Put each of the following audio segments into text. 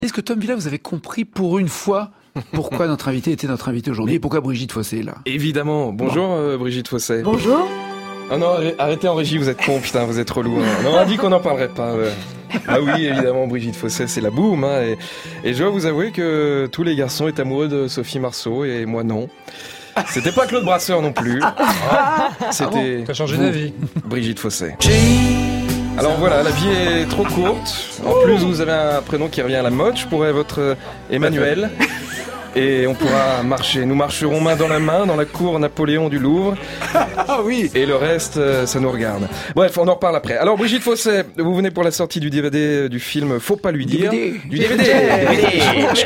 Est-ce que Tom Villa, vous avez compris pour une fois pourquoi notre invité était notre invité aujourd'hui et pourquoi Brigitte Fossé est là? Évidemment. Bonjour Brigitte Fossé. Bonjour. Ah non, arrêtez en régie, vous êtes con, putain, vous êtes relou. Hein. On a dit qu'on n'en parlerait pas. Ah oui, évidemment, Brigitte Fossé, c'est la boum. Hein, et je dois vous avouer que tous les garçons est amoureux de Sophie Marceau et moi non. C'était pas Claude Brasseur non plus. C'était T'as changé d'avis. Brigitte Fossé. Alors voilà, la vie est trop courte. En plus, vous avez un prénom qui revient à la mode. Je pourrais votre Emmanuel. Et on pourra marcher. Nous marcherons main dans la main dans la cour Napoléon du Louvre. Ah oui. Et le reste, ça nous regarde. Bref, on en reparle après. Alors Brigitte Fossé, vous venez pour la sortie du DVD du film Faut pas lui dire. Du DVD. La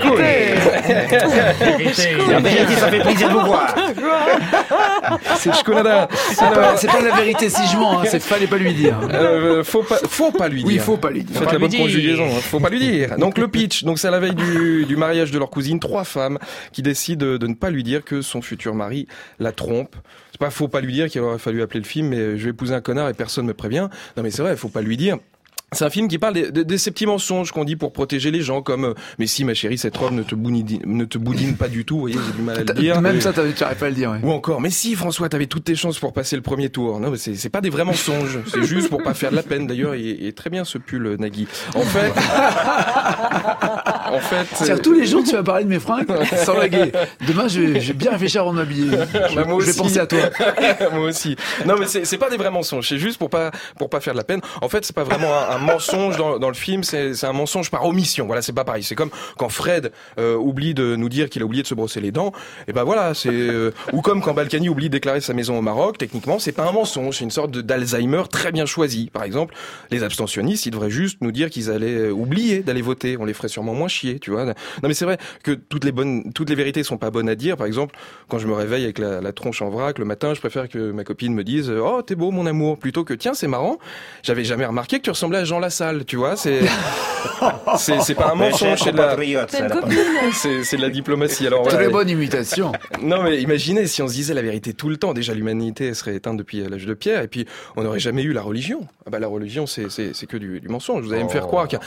vérité, ça fait plaisir de vous voir. C'est Chkolada. C'est pas la vérité si je mens, hein, c'est fallait pas lui dire. Faut pas lui dire. Oui, faut pas lui dire. Faites la bonne conjugaison, hein. Faut pas lui dire. Donc le pitch, donc c'est à la veille du mariage de leur cousine, 3 femmes qui décident de ne pas lui dire que son futur mari la trompe. C'est pas faut pas lui dire qu'il aurait fallu appeler le film, mais je vais épouser un connard et personne me prévient. Non mais c'est vrai, faut pas lui dire. C'est un film qui parle de ces petits mensonges qu'on dit pour protéger les gens, comme mais si ma chérie, cette robe ne te boudine pas du tout, vous voyez, j'ai du mal à le dire. Même ça, tu n'arrives pas à le dire. Ouais. Ou encore, mais si François, t'avais toutes tes chances pour passer le premier tour. Non, mais c'est pas des vrais mensonges, c'est juste pour pas faire de la peine. D'ailleurs, il est très bien ce pull, Nagui. En fait, c'est-à-dire, tous les jours, tu vas parler de mes fringues sans blaguer. Demain, je vais bien réfléchir avant de m'habiller. Je vais penser à toi. Moi aussi. Non, mais c'est pas des vrais mensonges. C'est juste pour pas faire de la peine. En fait, c'est pas vraiment un mensonge dans le film. C'est un mensonge par omission. Voilà, c'est pas pareil. C'est comme quand Fred oublie de nous dire qu'il a oublié de se brosser les dents. Et ben voilà, ou comme quand Balkany oublie de déclarer sa maison au Maroc. Techniquement, c'est pas un mensonge. C'est une sorte d'Alzheimer très bien choisi. Par exemple, les abstentionnistes, ils devraient juste nous dire qu'ils allaient oublier d'aller voter. On les ferait sûrement moins chier, tu vois. Non, mais c'est vrai que toutes les vérités sont pas bonnes à dire. Par exemple, quand je me réveille avec la tronche en vrac le matin, je préfère que ma copine me dise « Oh, t'es beau, mon amour », plutôt que « Tiens, c'est marrant, j'avais jamais remarqué que tu ressemblais à Jean Lassalle », tu vois. C'est pas un mensonge, c'est de la diplomatie. Alors, très bonne imitation. Non, mais imaginez si on se disait la vérité tout le temps. Déjà, l'humanité serait éteinte depuis l'âge de pierre, et puis on n'aurait jamais eu la religion. Ah bah, la religion, c'est que du mensonge. Vous allez me faire croire qu'un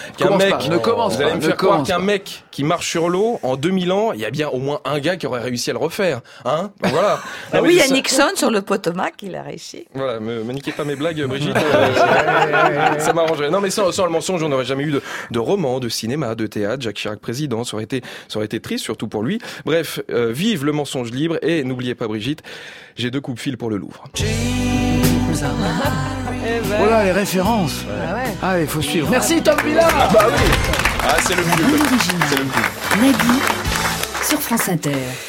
mec qui marche sur l'eau en 2000 ans, il y a bien au moins un gars qui aurait réussi à le refaire, hein. Ben voilà. Oui, il y a Nixon sur le Potomac, il a réussi. Voilà, me niquez pas mes blagues, Brigitte. Ça m'arrangerait. Non, mais sans le mensonge, on n'aurait jamais eu de roman, de cinéma, de théâtre. Jacques Chirac président, ça aurait été triste, surtout pour lui. Bref, vive le mensonge libre, et n'oubliez pas, Brigitte, j'ai 2 coupe-fils pour le Louvre. Voilà les références. Ah, il faut suivre. Merci Tom Villa. Bah oui. Ah, c'est le plus. C'est le plus. Nagui sur France Inter.